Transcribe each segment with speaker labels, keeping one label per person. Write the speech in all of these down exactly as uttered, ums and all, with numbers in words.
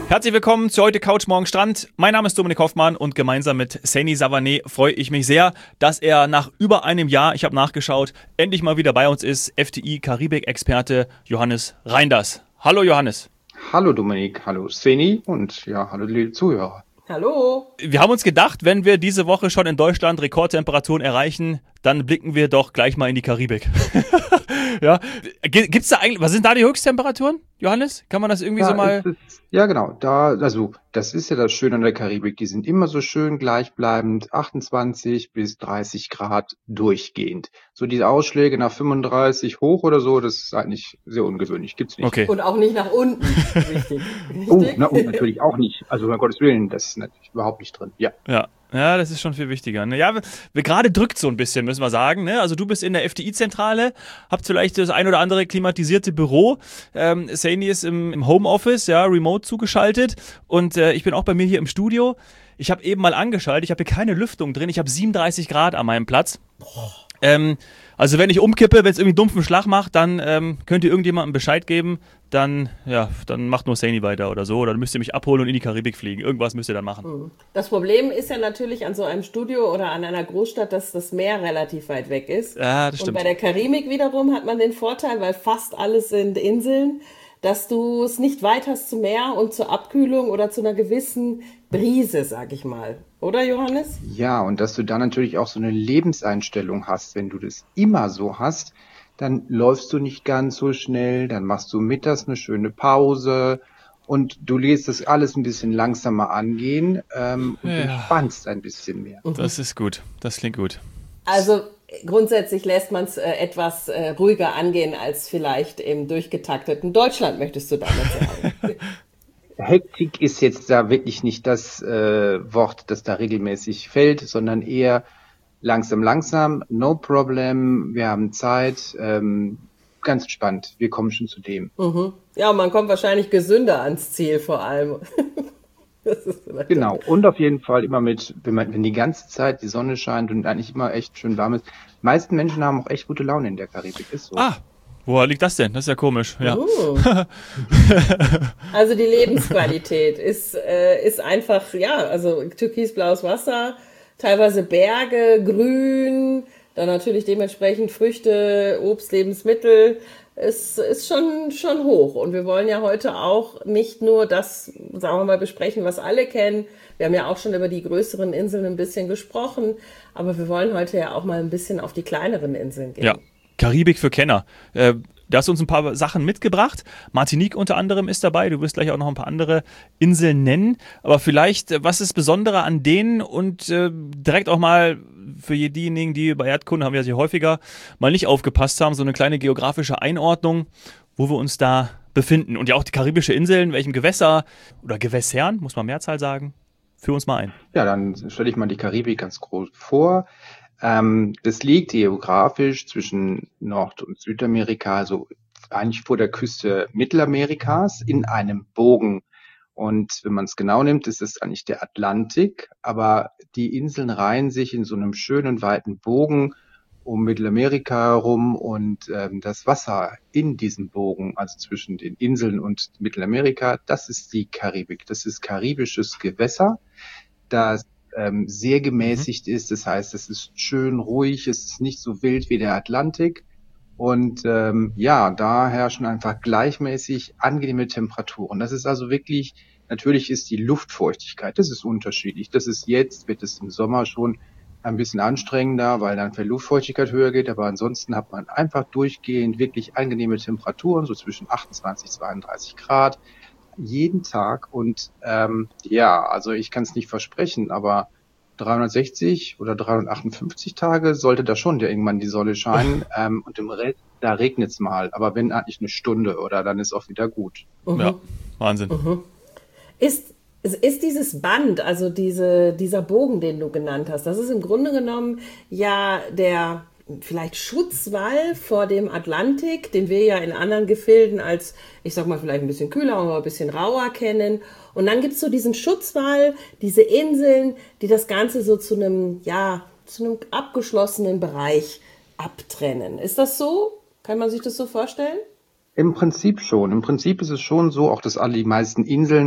Speaker 1: Herzlich willkommen zu heute Couch Morgen Strand. Mein Name ist Dominik Hoffmann und gemeinsam mit Saini Savané freue ich mich sehr, dass er nach über einem Jahr, ich habe nachgeschaut, endlich mal wieder bei uns ist, F T I-Karibik-Experte Johannes Reinders. Hallo Johannes.
Speaker 2: Hallo Dominik, hallo Saini und ja, hallo liebe Zuhörer.
Speaker 3: Hallo.
Speaker 1: Wir haben uns gedacht, wenn wir diese Woche schon in Deutschland Rekordtemperaturen erreichen, dann blicken wir doch gleich mal in die Karibik. Ja, gibt's da eigentlich, was sind da die Höchsttemperaturen, Johannes? Kann man das irgendwie
Speaker 2: Da
Speaker 1: so mal...
Speaker 2: es, ja genau, da, also das ist ja das Schöne an der Karibik, die sind immer so schön gleichbleibend, achtundzwanzig bis dreißig Grad durchgehend. So diese Ausschläge nach fünfunddreißig hoch oder so, das ist eigentlich sehr ungewöhnlich, gibt's nicht.
Speaker 1: Okay.
Speaker 3: Und auch nicht nach unten. Richtig.
Speaker 2: Oh, na, und natürlich auch nicht, also um Gottes Willen, das ist natürlich überhaupt nicht drin, ja.
Speaker 1: Ja. Ja, das ist schon viel wichtiger. Ne? Ja, wir, wir gerade drückt so ein bisschen, müssen wir sagen. Ne? Also du bist in der F T I-Zentrale, habt vielleicht das ein oder andere klimatisierte Büro. Ähm, Saini ist im, im Homeoffice, ja, remote zugeschaltet. Und äh, ich bin auch bei mir hier im Studio. Ich habe eben mal angeschaltet, ich habe hier keine Lüftung drin. Ich habe siebenunddreißig Grad an meinem Platz. Ähm, also wenn ich umkippe, wenn es irgendwie einen dumpfen Schlag macht, dann ähm, könnt ihr irgendjemandem Bescheid geben. Dann, ja, dann macht nur Saini weiter oder so. Oder dann müsst ihr mich abholen und in die Karibik fliegen. Irgendwas müsst ihr dann machen.
Speaker 3: Das Problem ist ja natürlich an so einem Studio oder an einer Großstadt, dass das Meer relativ weit weg ist.
Speaker 1: Ja, das
Speaker 3: und
Speaker 1: stimmt.
Speaker 3: bei der Karibik wiederum hat man den Vorteil, weil fast alles sind Inseln, dass du es nicht weit hast zum Meer und zur Abkühlung oder zu einer gewissen Brise, sag ich mal. Oder, Johannes?
Speaker 2: Ja, und dass du da natürlich auch so eine Lebenseinstellung hast, wenn du das immer so hast, dann läufst du nicht ganz so schnell, dann machst du mittags eine schöne Pause und du lässt das alles ein bisschen langsamer angehen ähm, und
Speaker 1: Ja.
Speaker 2: entspannst ein bisschen mehr.
Speaker 1: Das ist gut. Das klingt gut.
Speaker 3: Also grundsätzlich lässt man es äh, etwas äh, ruhiger angehen als vielleicht im durchgetakteten Deutschland, möchtest du damit sagen?
Speaker 2: Hektik ist jetzt da wirklich nicht das äh, Wort, das da regelmäßig fällt, sondern eher langsam, langsam, no problem, wir haben Zeit, ähm, ganz entspannt, wir kommen schon zu dem.
Speaker 3: Mhm. Ja, und man kommt wahrscheinlich gesünder ans Ziel vor allem. Das ist vielleicht
Speaker 2: Genau, und auf jeden Fall immer mit, wenn man, wenn die ganze Zeit die Sonne scheint und eigentlich immer echt schön warm ist. Die meisten Menschen haben auch echt gute Laune in der Karibik, ist so.
Speaker 1: Ah, woher liegt das denn? Das ist ja komisch. Ja.
Speaker 3: Oh. Also die Lebensqualität ist, äh, ist einfach, ja, also türkisblaues Wasser, teilweise Berge, Grün, dann natürlich dementsprechend Früchte, Obst, Lebensmittel. Es ist schon, schon hoch. Und wir wollen ja heute auch nicht nur das, sagen wir mal, besprechen, was alle kennen. Wir haben ja auch schon über die größeren Inseln ein bisschen gesprochen. Aber wir wollen heute ja auch mal ein bisschen auf die kleineren Inseln gehen.
Speaker 1: Ja, Karibik für Kenner. Äh, Du hast uns ein paar Sachen mitgebracht. Martinique unter anderem ist dabei. Du wirst gleich auch noch ein paar andere Inseln nennen. Aber vielleicht, was ist das Besondere an denen? Und äh, direkt auch mal für diejenigen, die bei Erdkunde haben wir ja hier häufiger mal nicht aufgepasst haben, so eine kleine geografische Einordnung, wo wir uns da befinden. Und ja auch die karibische Inseln, welchem Gewässer oder Gewässern, muss man Mehrzahl sagen, führ uns mal ein.
Speaker 2: Ja, dann stelle ich mal die Karibik ganz groß vor. Ähm, das liegt geografisch zwischen Nord- und Südamerika, also eigentlich vor der Küste Mittelamerikas in einem Bogen. Und wenn man es genau nimmt, ist es eigentlich der Atlantik, aber die Inseln reihen sich in so einem schönen weiten Bogen um Mittelamerika herum und ähm, das Wasser in diesem Bogen, also zwischen den Inseln und Mittelamerika, das ist die Karibik. Das ist karibisches Gewässer, das ähm, sehr gemäßigt mhm. ist. Das heißt, es ist schön ruhig, es ist nicht so wild wie der Atlantik. Und ähm, ja, da herrschen einfach gleichmäßig angenehme Temperaturen. Das ist also wirklich, natürlich ist die Luftfeuchtigkeit, das ist unterschiedlich. Das ist jetzt, wird es im Sommer schon ein bisschen anstrengender, weil dann die Luftfeuchtigkeit höher geht. Aber ansonsten hat man einfach durchgehend wirklich angenehme Temperaturen, so zwischen achtundzwanzig, zweiunddreißig Grad. Jeden Tag und ähm, ja, also ich kann es nicht versprechen, aber dreihundertsechzig oder dreihundertachtundfünfzig Tage sollte da schon irgendwann die Sonne scheinen ähm, und im Rest, da regnet es mal, aber wenn eigentlich eine Stunde oder dann ist auch wieder gut.
Speaker 3: Mhm.
Speaker 1: Ja, Wahnsinn.
Speaker 3: Mhm. Ist, ist dieses Band, also diese, dieser Bogen, den du genannt hast, das ist im Grunde genommen ja der vielleicht Schutzwall vor dem Atlantik, den wir ja in anderen Gefilden als, ich sag mal, vielleicht ein bisschen kühler oder ein bisschen rauer kennen. Und dann gibt's so diesen Schutzwall, diese Inseln, die das Ganze so zu einem, ja, zu einem abgeschlossenen Bereich abtrennen. Ist das so? Kann man sich das so vorstellen?
Speaker 2: Im Prinzip schon. Im Prinzip ist es schon so, auch dass alle die meisten Inseln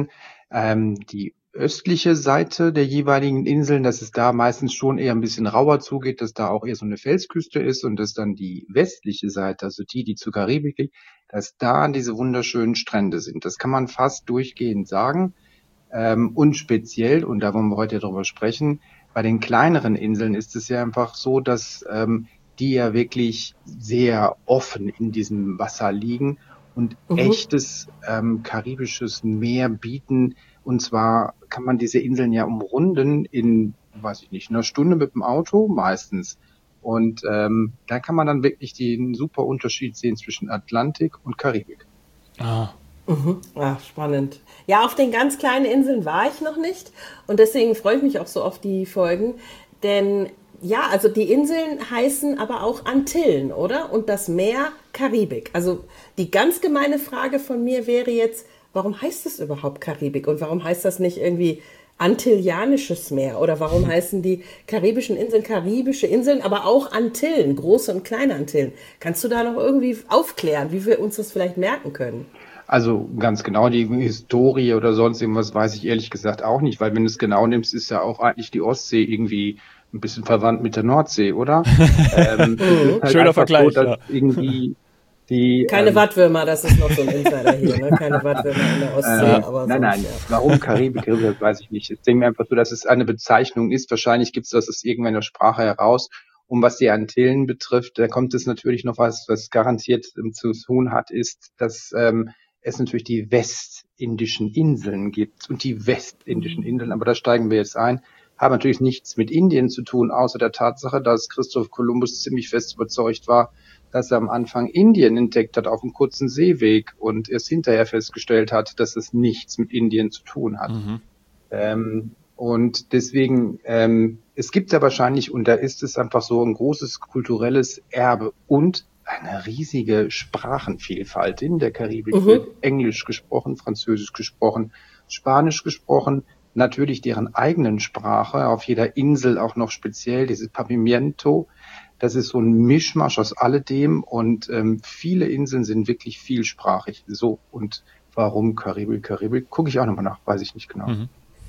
Speaker 2: Ähm, die östliche Seite der jeweiligen Inseln, dass es da meistens schon eher ein bisschen rauer zugeht, dass da auch eher so eine Felsküste ist und dass dann die westliche Seite, also die, die zur Karibik liegt, dass da diese wunderschönen Strände sind. Das kann man fast durchgehend sagen. Ähm, und speziell, und da wollen wir heute drüber sprechen, bei den kleineren Inseln ist es ja einfach so, dass ähm, die ja wirklich sehr offen in diesem Wasser liegen und
Speaker 3: Mhm.
Speaker 2: echtes ähm, karibisches Meer bieten. Und zwar kann man diese Inseln ja umrunden in, weiß ich nicht, einer Stunde mit dem Auto meistens. Und ähm, da kann man dann wirklich den super Unterschied sehen zwischen Atlantik und Karibik.
Speaker 1: Ah.
Speaker 3: Mhm. Ah, spannend. Ja, auf den ganz kleinen Inseln war ich noch nicht und deswegen freue ich mich auch so auf die Folgen, denn ja, also die Inseln heißen aber auch Antillen, oder? Und das Meer Karibik. Also die ganz gemeine Frage von mir wäre jetzt, warum heißt es überhaupt Karibik und warum heißt das nicht irgendwie Antillianisches Meer oder warum heißen die karibischen Inseln karibische Inseln, aber auch Antillen, große und kleine Antillen? Kannst du da noch irgendwie aufklären, wie wir uns das vielleicht merken können?
Speaker 2: Also ganz genau die Historie oder sonst irgendwas weiß ich ehrlich gesagt auch nicht, weil wenn du es genau nimmst, ist ja auch eigentlich die Ostsee irgendwie ein bisschen verwandt mit der Nordsee, oder? ähm, es ist halt
Speaker 1: Schöner
Speaker 2: einfach
Speaker 1: Vergleich,
Speaker 2: so, dass
Speaker 1: ja.
Speaker 2: irgendwie die
Speaker 3: Keine
Speaker 2: ähm,
Speaker 3: Wattwürmer, das ist noch so ein Insider hier, ne? Keine Wattwürmer in der Ostsee,
Speaker 2: ähm,
Speaker 3: aber
Speaker 2: nein,
Speaker 3: sonst,
Speaker 2: nein,
Speaker 3: ja.
Speaker 2: warum Karibik, Karibik, das weiß ich nicht. Ich denke mir einfach so, dass es eine Bezeichnung ist. Wahrscheinlich gibt es das aus irgendeiner Sprache heraus. Und was die Antillen betrifft, da kommt es natürlich noch was, was garantiert ähm, zu tun hat, ist, dass ähm, es natürlich die westindischen Inseln gibt und die westindischen Inseln, aber da steigen wir jetzt ein, haben natürlich nichts mit Indien zu tun, außer der Tatsache, dass Christoph Kolumbus ziemlich fest überzeugt war, dass er am Anfang Indien entdeckt hat auf einem kurzen Seeweg und erst hinterher festgestellt hat, dass es nichts mit Indien zu tun hat.
Speaker 1: Mhm.
Speaker 2: Ähm, und deswegen, ähm, es gibt ja wahrscheinlich, und da ist es einfach so ein großes kulturelles Erbe und eine riesige Sprachenvielfalt. In der Karibik
Speaker 3: Mhm.
Speaker 2: wird Englisch gesprochen, Französisch gesprochen, Spanisch gesprochen, natürlich deren eigenen Sprache, auf jeder Insel auch noch speziell, dieses Pavimento. Das ist so ein Mischmasch aus alledem und ähm, viele Inseln sind wirklich vielsprachig. So, und warum Karibik, Karibik, gucke ich auch nochmal nach, weiß ich nicht genau.
Speaker 1: Mhm.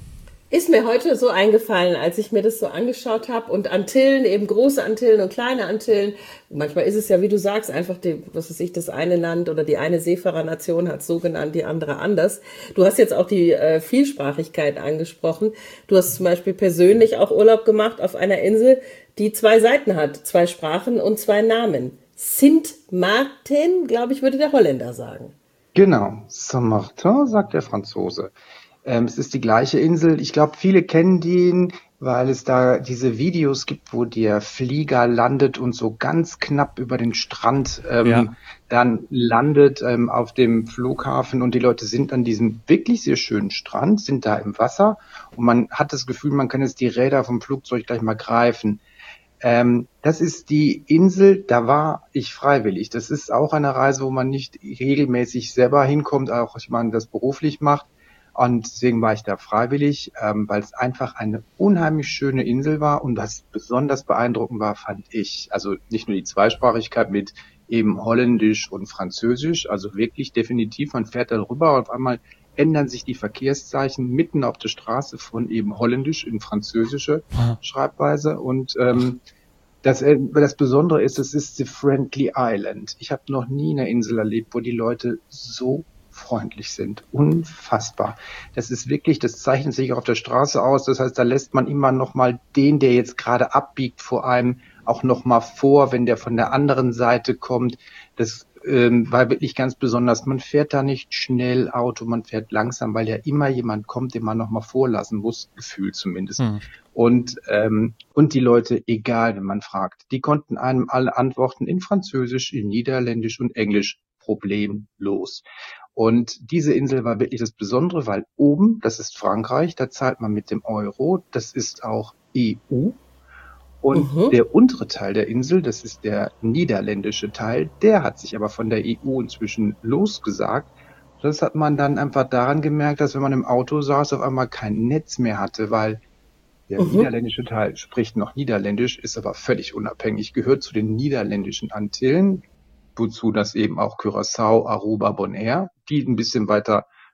Speaker 3: Ist mir heute so eingefallen, als ich mir das so angeschaut habe und Antillen, eben große Antillen und kleine Antillen. Manchmal ist es ja, wie du sagst, einfach die, was weiß ich, das eine Land oder die eine Seefahrernation hat es so genannt, die andere anders. Du hast jetzt auch die äh, Vielsprachigkeit angesprochen. Du hast zum Beispiel persönlich auch Urlaub gemacht auf einer Insel, die zwei Seiten hat, zwei Sprachen und zwei Namen. Sint Maarten, glaube ich, würde der Holländer sagen.
Speaker 2: Genau, Saint-Martin, sagt der Franzose. Ähm, es ist die gleiche Insel. Ich glaube, viele kennen den, weil es da diese Videos gibt, wo der Flieger landet und so ganz knapp über den Strand ähm,
Speaker 1: Ja.
Speaker 2: dann landet ähm, auf dem Flughafen und die Leute sind an diesem wirklich sehr schönen Strand, sind da im Wasser und man hat das Gefühl, man kann jetzt die Räder vom Flugzeug gleich mal greifen. Ähm, das ist die Insel, da war ich freiwillig. Das ist auch eine Reise, wo man nicht regelmäßig selber hinkommt, auch ich meine, das beruflich macht. Und deswegen war ich da freiwillig, ähm, weil es einfach eine unheimlich schöne Insel war. Und was besonders beeindruckend war, fand ich, also nicht nur die Zweisprachigkeit mit eben Holländisch und Französisch, also wirklich definitiv, man fährt da rüber und auf einmal ändern sich die Verkehrszeichen mitten auf der Straße von eben Holländisch in französische
Speaker 1: Aha.
Speaker 2: Schreibweise. Und ähm, das, äh, das Besondere ist, es ist the Friendly Island. Ich habe noch nie eine Insel erlebt, wo die Leute so freundlich sind. Unfassbar. Das ist wirklich, das zeichnet sich auch auf der Straße aus. Das heißt, da lässt man immer noch mal den, der jetzt gerade abbiegt vor einem, auch noch mal vor, wenn der von der anderen Seite kommt. Das ähm, war wirklich ganz besonders. Man fährt da nicht schnell Auto, man fährt langsam, weil ja immer jemand kommt, den man noch mal vorlassen muss, gefühlt zumindest.
Speaker 1: Mhm.
Speaker 2: Und ähm, und die Leute, egal wenn man fragt, die konnten einem alle antworten in Französisch, in Niederländisch und Englisch problemlos. Und diese Insel war wirklich das Besondere, weil oben, das ist Frankreich, da zahlt man mit dem Euro, das ist auch E U. Und
Speaker 3: Mhm.
Speaker 2: der untere Teil der Insel, das ist der niederländische Teil, der hat sich aber von der E U inzwischen losgesagt. Das hat man dann einfach daran gemerkt, dass wenn man im Auto saß, auf einmal kein Netz mehr hatte, weil der
Speaker 3: Mhm.
Speaker 2: niederländische Teil spricht noch Niederländisch, ist aber völlig unabhängig, gehört zu den niederländischen Antillen, wozu das eben auch Curaçao, Aruba, Bonaire, die ein bisschen weiter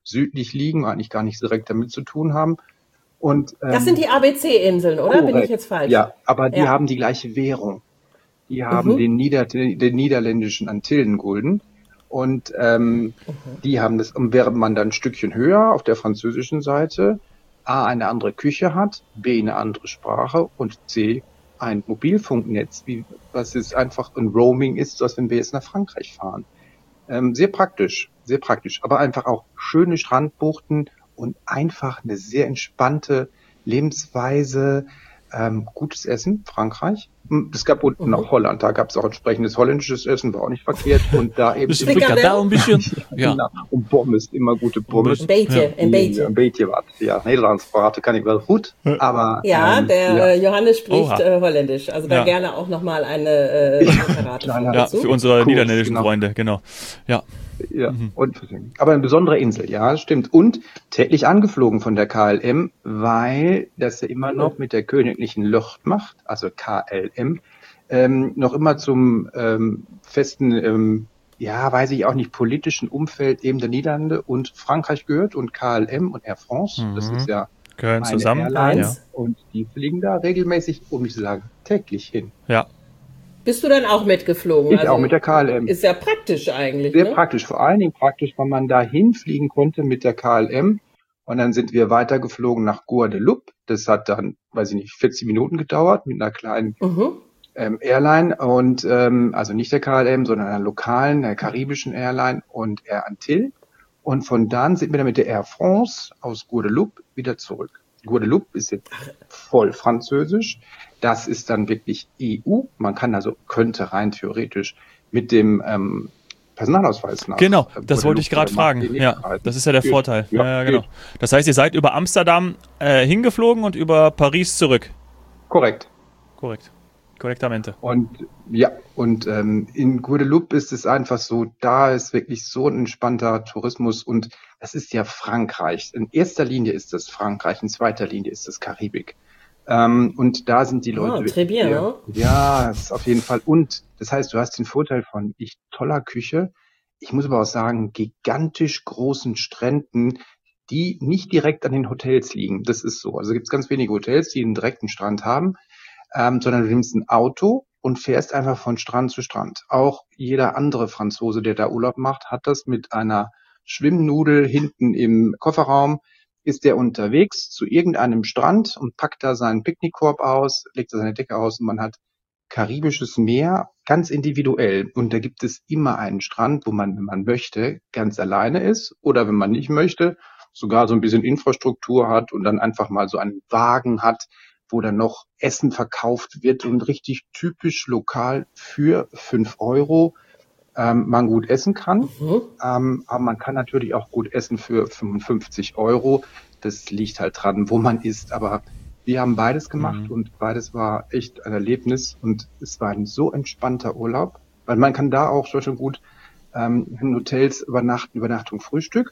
Speaker 2: südlich liegen, eigentlich gar nicht direkt damit zu tun haben. Und, ähm,
Speaker 3: das sind die A B C-Inseln, oder? Korrekt. Bin ich jetzt falsch?
Speaker 2: Ja, aber die ja. haben die gleiche Währung. Die haben mhm. den, Nieder den niederländischen Antillengulden. Und ähm, mhm. die haben das, und während man dann ein Stückchen höher auf der französischen Seite A, eine andere Küche hat, B, eine andere Sprache und C, ein Mobilfunknetz, wie, was es einfach ein Roaming ist, als wenn wir jetzt nach Frankreich fahren. Ähm, sehr praktisch, sehr praktisch, aber einfach auch schöne Strandbuchten und einfach eine sehr entspannte Lebensweise, ähm, gutes Essen, Frankreich. Es gab unten mhm. auch Holland, da gab es auch entsprechendes holländisches Essen, war auch nicht verkehrt. Und da eben
Speaker 1: bisschen Frikadelle ein bisschen.
Speaker 2: Ja. Genau. Und Pommes, immer gute Pommes.
Speaker 3: Een beetje, een beetje.
Speaker 2: Een beetje wat. Ja, Nederlands praten kann ich wel gut, aber...
Speaker 3: Ja,
Speaker 2: ähm,
Speaker 3: der
Speaker 2: ja.
Speaker 3: Johannes spricht äh, Holländisch, also da ja. gerne auch nochmal eine äh, Referate
Speaker 1: ja, ja, für unsere cool, niederländischen genau. Freunde, genau. Ja.
Speaker 2: Ja, mhm. und, aber eine besondere Insel, ja, das stimmt. Und täglich angeflogen von der K L M, weil das ja immer noch mit der königlichen Luftmacht, also K L M, ähm, noch immer zum ähm, festen, ähm, ja, weiß ich auch nicht, politischen Umfeld eben der Niederlande und Frankreich gehört und K L M und Air France, mhm. das ist ja
Speaker 1: gehören
Speaker 2: eine
Speaker 1: zusammen.
Speaker 2: Airline
Speaker 1: ja.
Speaker 2: und die fliegen da regelmäßig, um nicht zu sagen, täglich hin.
Speaker 1: Ja.
Speaker 3: Bist du dann auch mitgeflogen?
Speaker 2: Ich
Speaker 3: also,
Speaker 2: auch mit der K L M.
Speaker 3: Ist ja praktisch eigentlich.
Speaker 2: Sehr
Speaker 3: ne?
Speaker 2: praktisch, vor allen Dingen praktisch, weil man da hinfliegen konnte mit der K L M und dann sind wir weitergeflogen nach Guadeloupe. Das hat dann, weiß ich nicht, vierzig Minuten gedauert mit einer kleinen mhm. ähm, Airline und ähm, also nicht der K L M, sondern einer lokalen, der karibischen Airline und Air Antilles. Und von dann sind wir dann mit der Air France aus Guadeloupe wieder zurück. Guadeloupe ist jetzt voll französisch. Das ist dann wirklich E U. Man kann also, könnte rein theoretisch mit dem ähm, Personalausweis nach.
Speaker 1: Genau, das Guadeloupe wollte ich gerade fragen. Ja, das ist ja der geht. Vorteil. Ja, ja, genau. Das heißt, ihr seid über Amsterdam äh, hingeflogen und über Paris zurück.
Speaker 2: Korrekt.
Speaker 1: Korrekt. Korrektamente.
Speaker 2: Und ja, und ähm, in Guadeloupe ist es einfach so, da ist wirklich so ein entspannter Tourismus und das ist ja Frankreich. In erster Linie ist das Frankreich, in zweiter Linie ist das Karibik. Ähm, und da sind die Leute.
Speaker 3: Oh, très bien,
Speaker 2: ja, ja, das ist auf jeden Fall. Und das heißt, du hast den Vorteil von echt toller Küche. Ich muss aber auch sagen, gigantisch großen Stränden, die nicht direkt an den Hotels liegen. Das ist so. Also gibt es ganz wenige Hotels, die einen direkten Strand haben. Ähm, sondern du nimmst ein Auto und fährst einfach von Strand zu Strand. Auch jeder andere Franzose, der da Urlaub macht, hat das mit einer Schwimmnudel hinten im Kofferraum, ist der unterwegs zu irgendeinem Strand und packt da seinen Picknickkorb aus, legt da seine Decke aus und man hat karibisches Meer, ganz individuell. Und da gibt es immer einen Strand, wo man, wenn man möchte, ganz alleine ist oder wenn man nicht möchte, sogar so ein bisschen Infrastruktur hat und dann einfach mal so einen Wagen hat, wo dann noch Essen verkauft wird und richtig typisch lokal für fünf Euro ähm, man gut essen kann. Mhm. Ähm, aber man kann natürlich auch gut essen für fünfundfünfzig Euro. Das liegt halt dran, wo man isst. Aber wir haben beides gemacht mhm. und beides war echt ein Erlebnis und es war ein so entspannter Urlaub, weil man kann da auch schon gut ähm, in Hotels übernachten, Übernachtung, Frühstück.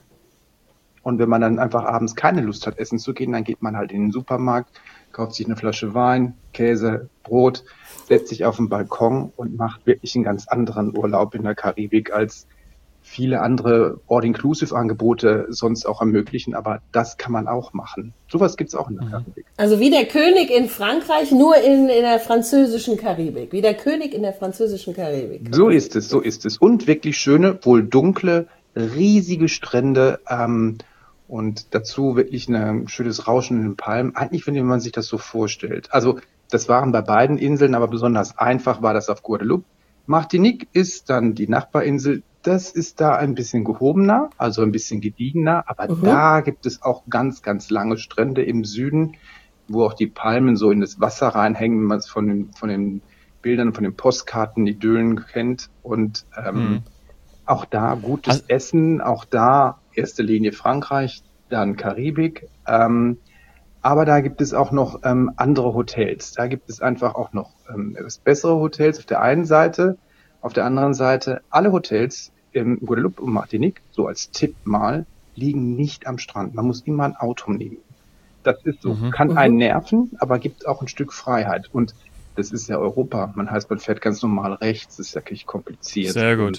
Speaker 2: Und wenn man dann einfach abends keine Lust hat, essen zu gehen, dann geht man halt in den Supermarkt, kauft sich eine Flasche Wein, Käse, Brot, setzt sich auf den Balkon und macht wirklich einen ganz anderen Urlaub in der Karibik, als viele andere All-Inclusive-Angebote sonst auch ermöglichen. Aber das kann man auch machen. Sowas gibt's auch in der Karibik.
Speaker 3: Also wie der König in Frankreich, nur in, in der französischen Karibik. Wie der König in der französischen Karibik.
Speaker 2: So ist es, so ist es. Und wirklich schöne, wohl dunkle, riesige Strände, ähm, und dazu wirklich ein schönes Rauschen in den Palmen. Eigentlich, wenn man sich das so vorstellt. Also, das waren bei beiden Inseln, aber besonders einfach war das auf Guadeloupe. Martinique ist dann die Nachbarinsel. Das ist da ein bisschen gehobener, also ein bisschen gediegener. Aber mhm. da gibt es auch ganz, ganz lange Strände im Süden, wo auch die Palmen so in das Wasser reinhängen, wenn man es von den, von den Bildern, von den Postkarten, Idyllen kennt. Und ähm, mhm. auch da gutes also, Essen, auch da erste Linie Frankreich, dann Karibik. Ähm, aber da gibt es auch noch ähm, andere Hotels. Da gibt es einfach auch noch ähm, bessere Hotels auf der einen Seite. Auf der anderen Seite, alle Hotels in Guadeloupe und Martinique, so als Tipp mal, liegen nicht am Strand. Man muss immer ein Auto nehmen. Das ist so. Mhm. Kann einen nerven, aber gibt auch ein Stück Freiheit. Und das ist ja Europa. Man heißt, man fährt ganz normal rechts. Das ist ja wirklich kompliziert.
Speaker 1: Sehr gut.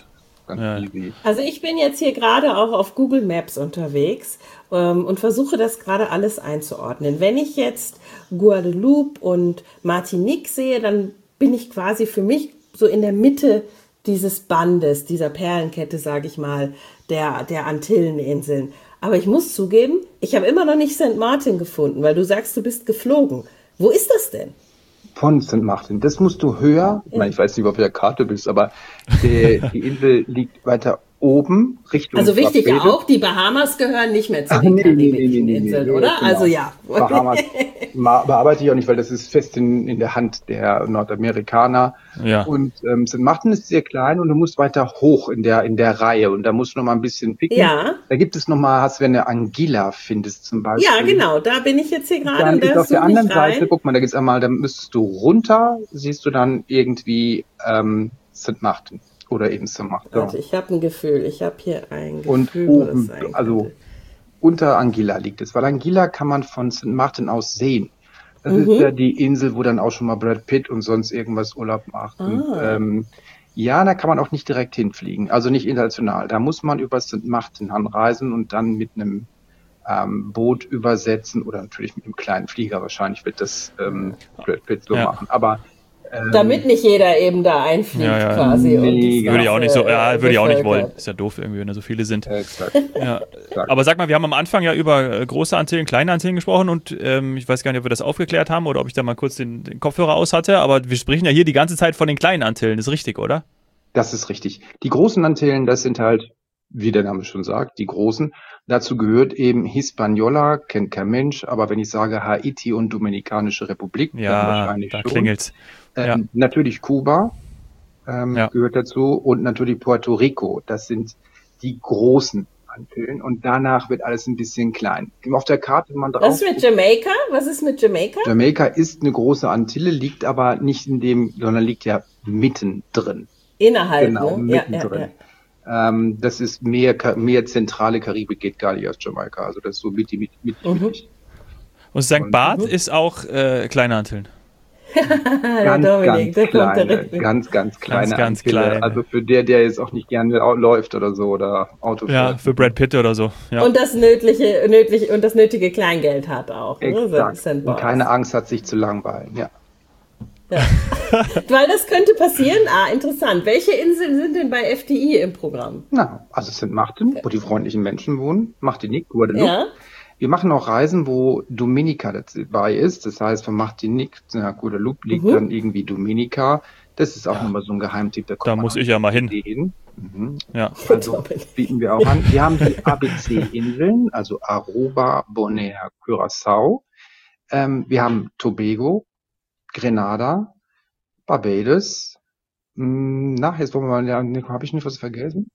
Speaker 2: ganz
Speaker 1: Ja.
Speaker 2: easy.
Speaker 3: Also ich bin jetzt hier gerade auch auf Google Maps unterwegs ähm, und versuche das gerade alles einzuordnen. Wenn ich jetzt Guadeloupe und Martinique sehe, dann bin ich quasi für mich so in der Mitte dieses Bandes, dieser Perlenkette, sage ich mal, der, der Antilleninseln. Aber ich muss zugeben, ich habe immer noch nicht Sankt Martin gefunden, weil du sagst, du bist geflogen. Wo ist das denn?
Speaker 2: Von Sankt Martin. Das musst du höher. Ich meine, ich weiß nicht, ob du auf der Karte bist, aber die, die Insel liegt weiter oben, Richtung
Speaker 3: Also wichtig
Speaker 2: Barbados.
Speaker 3: auch, die Bahamas gehören nicht mehr zu
Speaker 2: Ach,
Speaker 3: den
Speaker 2: nee, nee, nee,
Speaker 3: karibischen
Speaker 2: nee, nee,
Speaker 3: Inseln,
Speaker 2: nee,
Speaker 3: oder?
Speaker 2: genau.
Speaker 3: Also ja.
Speaker 2: Bahamas ma- bearbeite ich auch nicht, weil das ist fest in, in der Hand der Nordamerikaner.
Speaker 1: Ja.
Speaker 2: Und ähm, Sankt Martin ist sehr klein und du musst weiter hoch in der in der Reihe und da musst du noch mal ein bisschen picken.
Speaker 3: Ja.
Speaker 2: Da gibt es noch mal, hast wenn du Anguilla findest zum Beispiel.
Speaker 3: Ja, genau, da bin ich jetzt hier gerade
Speaker 2: Dann
Speaker 3: und
Speaker 2: ist
Speaker 3: da
Speaker 2: auf der
Speaker 3: suche ich
Speaker 2: anderen
Speaker 3: rein.
Speaker 2: Seite, guck mal, da gibt's einmal, da müsstest du runter, siehst du dann irgendwie ähm, Sankt Martin oder eben Sankt Martin.
Speaker 3: Warte, ich habe ein Gefühl, ich habe hier ein
Speaker 2: Und
Speaker 3: Gefühl, wo das
Speaker 2: oben,
Speaker 3: sein
Speaker 2: also
Speaker 3: könnte.
Speaker 2: unter Anguilla liegt es, weil Anguilla kann man von Sankt Martin aus sehen. Das ist ja die Insel, wo dann auch schon mal Brad Pitt und sonst irgendwas Urlaub macht. Und, ähm, ja, da kann man auch nicht direkt hinfliegen, also nicht international. Da muss man über Sankt Martin anreisen und dann mit einem ähm, Boot übersetzen oder natürlich mit einem kleinen Flieger. Wahrscheinlich wird das ähm, Brad Pitt so
Speaker 1: Ja.
Speaker 2: machen. Aber ähm,
Speaker 3: Damit nicht jeder eben da einfliegt
Speaker 1: Ja, ja.
Speaker 3: quasi.
Speaker 2: Nee,
Speaker 3: und die
Speaker 2: genau.
Speaker 1: Würde ich auch nicht so,
Speaker 3: Straße,
Speaker 1: ja,
Speaker 3: äh,
Speaker 1: würde ich auch nicht
Speaker 3: bevölkert.
Speaker 1: wollen. Ist ja doof irgendwie, wenn da so viele sind.
Speaker 2: äh, exakt.
Speaker 1: Ja.
Speaker 2: exakt.
Speaker 1: Aber sag mal, wir haben am Anfang ja über äh, große Antillen, kleine Antillen gesprochen und ähm, ich weiß gar nicht, ob wir das aufgeklärt haben oder ob ich da mal kurz den, den Kopfhörer aus hatte, aber wir sprechen ja hier die ganze Zeit von den kleinen Antillen, ist richtig, oder?
Speaker 2: Das ist richtig. Die großen Antillen, das sind halt, wie der Name schon sagt, die großen. Dazu gehört eben Hispaniola, kennt kein Mensch, aber wenn ich sage Haiti und Dominikanische Republik, dann
Speaker 1: Ja,
Speaker 2: wahrscheinlich
Speaker 1: da
Speaker 2: schon.
Speaker 1: klingelt's.
Speaker 2: Ähm,
Speaker 1: Ja.
Speaker 2: Natürlich Kuba ähm,
Speaker 1: Ja.
Speaker 2: gehört dazu und natürlich Puerto Rico. Das sind die großen Antillen und danach wird alles ein bisschen klein. Auf der Karte, wenn man drauf
Speaker 3: Was ist mit Jamaika? Was ist mit Jamaika?
Speaker 2: Jamaika ist eine große Antille, liegt aber nicht in dem, sondern liegt ja mittendrin.
Speaker 3: Innerhalb,
Speaker 2: Genau,
Speaker 3: ne? Ja, ja,
Speaker 2: mittendrin.
Speaker 3: ja.
Speaker 2: Ähm, das ist mehr, Ka- mehr zentrale Karibik, geht gar nicht aus Jamaika. Also das ist so mittig, mittig, mittig,
Speaker 3: Mhm.
Speaker 2: mittig.
Speaker 1: Und Sankt
Speaker 2: Und-
Speaker 1: Barth ist auch äh, kleine Antillen.
Speaker 3: Ah,
Speaker 2: Ganz,
Speaker 3: der Dominik,
Speaker 2: ganz
Speaker 3: der kommt
Speaker 2: kleine,
Speaker 3: direkt.
Speaker 2: ganz, ganz kleine
Speaker 1: ganz
Speaker 2: Antille.
Speaker 1: kleine.
Speaker 2: Also für der, der jetzt auch nicht gerne au- läuft oder so oder Auto
Speaker 1: Ja,
Speaker 2: fährt.
Speaker 1: für Brad Pitt oder so. Ja.
Speaker 3: Und das nötige, nötig, und das nötige Kleingeld hat auch. Ne?
Speaker 2: Exakt.
Speaker 3: Sankt
Speaker 2: Und
Speaker 3: Barth.
Speaker 2: keine Angst hat, sich zu langweilen. Ja.
Speaker 3: Ja. Weil das könnte passieren. Ah, interessant. Welche Inseln sind denn bei F D I im Programm?
Speaker 2: Na, also Sankt Martin, wo die freundlichen Menschen wohnen, Martinique, Guadeloupe.
Speaker 3: Ja.
Speaker 2: Wir machen auch Reisen, wo Dominica dabei ist. Das heißt, von Martinique nach Guadeloupe liegt
Speaker 3: Mhm.
Speaker 2: dann irgendwie Dominica. Das ist auch nochmal so ein Geheimtipp. Da, kommt
Speaker 1: Da
Speaker 2: man
Speaker 1: muss
Speaker 2: auch
Speaker 1: ich ja mal hin.
Speaker 2: hin. Mhm.
Speaker 1: Ja.
Speaker 2: Also bieten wir auch an. Wir haben die A B C-Inseln, also Aruba, Bonaire, Curaçao. Ähm, wir haben Tobago, Grenada, Barbados. Hm, Na, jetzt wollen wir mal, ja, Nico, habe ich nicht was vergessen?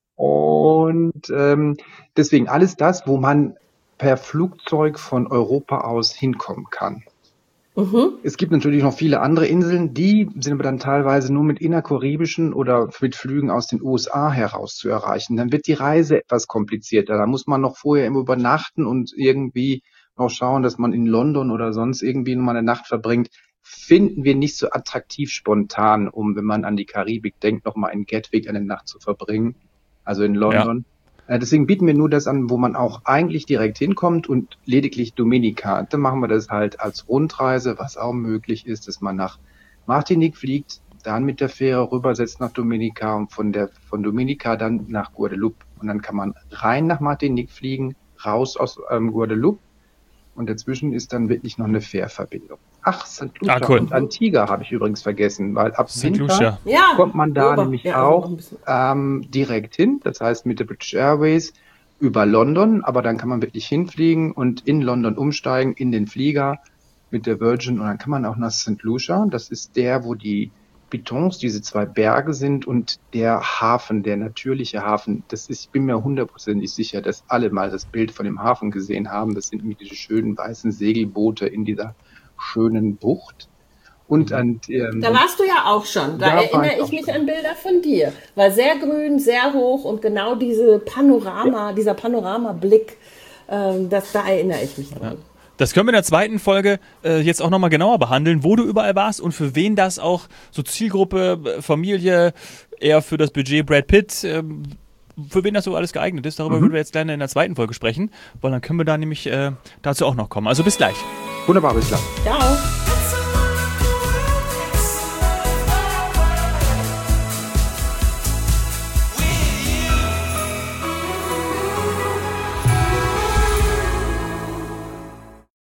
Speaker 2: Und ähm, deswegen alles das, wo man per Flugzeug von Europa aus hinkommen kann.
Speaker 3: Mhm.
Speaker 2: Es gibt natürlich noch viele andere Inseln, die sind aber dann teilweise nur mit innerkaribischen oder mit Flügen aus den U S A heraus zu erreichen. Dann wird die Reise etwas komplizierter. Da muss man noch vorher immer übernachten und irgendwie noch schauen, dass man in London oder sonst irgendwie noch mal eine Nacht verbringt. Finden wir nicht so attraktiv spontan, um, wenn man an die Karibik denkt, noch mal in Gatwick eine Nacht zu verbringen. Also in London. Äh, Deswegen bieten wir nur das an, wo man auch eigentlich direkt hinkommt und lediglich Dominica. Dann machen wir das halt als Rundreise, was auch möglich ist, dass man nach Martinique fliegt, dann mit der Fähre rübersetzt nach Dominica und von der von Dominica dann nach Guadeloupe. Und dann kann man rein nach Martinique fliegen, raus aus ähm, Guadeloupe und dazwischen ist dann wirklich noch eine Fährverbindung. Ach, Sankt Lucia
Speaker 1: Ah, cool.
Speaker 2: und Antigua habe ich übrigens vergessen, weil ab
Speaker 1: Sankt
Speaker 2: Winter
Speaker 1: Lucia.
Speaker 3: Ja.
Speaker 2: kommt man da
Speaker 3: Ober-
Speaker 2: nämlich
Speaker 3: ja, also noch
Speaker 2: auch
Speaker 3: ein bisschen.
Speaker 2: ähm, direkt hin. Das heißt mit der British Airways über London, aber dann kann man wirklich hinfliegen und in London umsteigen in den Flieger mit der Virgin und dann kann man auch nach Sankt Lucia. Das ist der, wo die Pitons, diese zwei Berge sind und der Hafen, der natürliche Hafen. Das ist, ich bin mir hundertprozentig sicher, dass alle mal das Bild von dem Hafen gesehen haben. Das sind mit diese schönen weißen Segelboote in dieser schönen Bucht. Und an, ähm,
Speaker 3: Da warst du ja auch schon. Da
Speaker 2: Da war
Speaker 3: erinnere
Speaker 2: ich
Speaker 3: ich
Speaker 2: auch
Speaker 3: mich
Speaker 2: schon.
Speaker 3: an Bilder von dir. War sehr grün, sehr hoch und genau diese Panorama, dieser Panoramablick, ähm, das, da erinnere ich mich dran.
Speaker 1: Das können wir in der zweiten Folge äh, jetzt auch nochmal genauer behandeln, wo du überall warst und für wen das auch, so Zielgruppe, Familie, eher für das Budget Brad Pitt, äh, für wen das so alles geeignet ist. Darüber mhm. würden wir jetzt gerne in der zweiten Folge sprechen, weil dann können wir da nämlich äh, dazu auch noch kommen. Also bis gleich.
Speaker 2: Wunderbar, bis gleich.
Speaker 3: Ciao.